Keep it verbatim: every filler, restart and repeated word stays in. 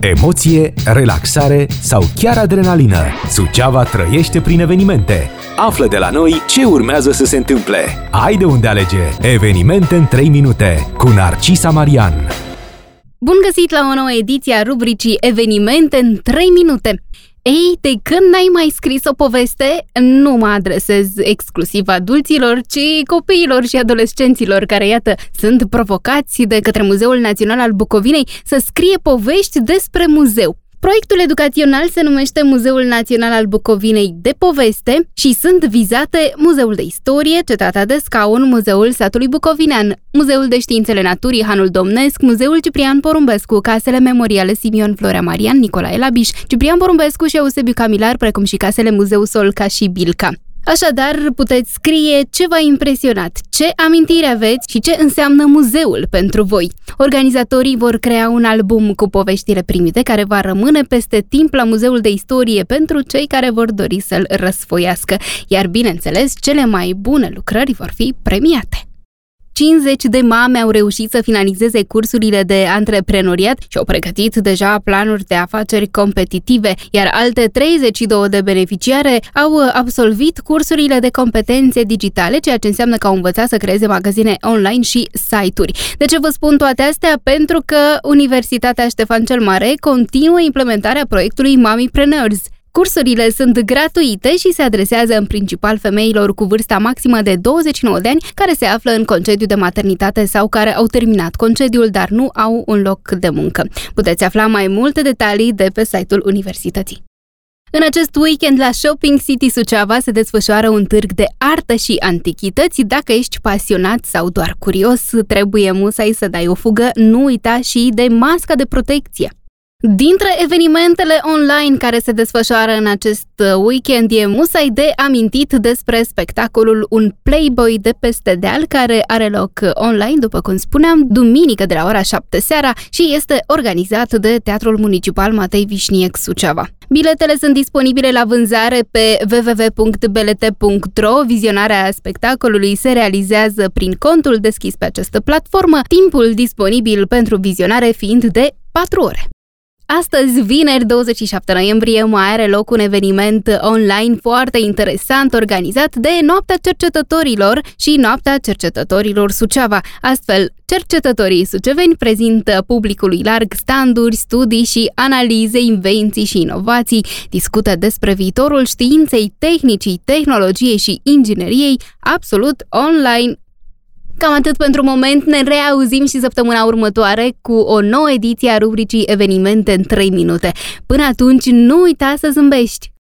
Emoție, relaxare sau chiar adrenalină, Suceava trăiește prin evenimente. Află de la noi ce urmează să se întâmple. Ai de unde alege. Evenimente în trei minute cu Narcisa Marian. Bun găsit la o nouă ediție a rubricii Evenimente în trei minute. Ei, de când n-ai mai scris o poveste, nu mă adresez exclusiv adulților, ci copiilor și adolescenților care, iată, sunt provocați de către Muzeul Național al Bucovinei să scrie povești despre muzeu. Proiectul educațional se numește Muzeul Național al Bucovinei de Poveste și sunt vizate Muzeul de Istorie, Cetatea de Scaun, Muzeul Satului Bucovinean, Muzeul de Științele Naturii Hanul Domnesc, Muzeul Ciprian Porumbescu, Casele Memoriale Simion Florea Marian, Nicolae Labiș, Ciprian Porumbescu și Eusebiu Camilar, precum și Casele Muzeu Solca și Bilca. Așadar, puteți scrie ce v-a impresionat, ce amintiri aveți și ce înseamnă muzeul pentru voi. Organizatorii vor crea un album cu poveștile primite care va rămâne peste timp la Muzeul de Istorie pentru cei care vor dori să-l răsfoiască, iar, bineînțeles, cele mai bune lucrări vor fi premiate. cincizeci de mame au reușit să finalizeze cursurile de antreprenoriat și au pregătit deja planuri de afaceri competitive, iar alte treizeci și două de beneficiare au absolvit cursurile de competențe digitale, ceea ce înseamnă că au învățat să creeze magazine online și site-uri. De ce vă spun toate astea? Pentru că Universitatea Ștefan cel Mare continuă implementarea proiectului Mamipreneurs. Cursurile sunt gratuite și se adresează în principal femeilor cu vârsta maximă de douăzeci și nouă de ani care se află în concediu de maternitate sau care au terminat concediul, dar nu au un loc de muncă. Puteți afla mai multe detalii de pe site-ul universității. În acest weekend la Shopping City Suceava se desfășoară un târg de artă și antichități. Dacă ești pasionat sau doar curios, trebuie musai să dai o fugă. Nu uita și de masca de protecție. Dintre evenimentele online care se desfășoară în acest weekend e musai de amintit despre spectacolul Un Playboy de peste deal, care are loc online, după cum spuneam, duminică de la ora șapte seara și este organizat de Teatrul Municipal Matei Vișniec Suceava. Biletele sunt disponibile la vânzare pe w w w punct belete punct r o. Vizionarea spectacolului se realizează prin contul deschis pe această platformă, timpul disponibil pentru vizionare fiind de patru ore. Astăzi, vineri, douăzeci și șapte noiembrie, mai are loc un eveniment online foarte interesant organizat de Noaptea Cercetătorilor și Noaptea Cercetătorilor Suceava. Astfel, cercetătorii suceveni prezintă publicului larg standuri, studii și analize, invenții și inovații, discută despre viitorul științei, tehnicii, tehnologiei și ingineriei, absolut online. Cam atât pentru moment, ne reauzim și săptămâna următoare cu o nouă ediție a rubricii Evenimente în trei minute. Până atunci, nu uita să zâmbești!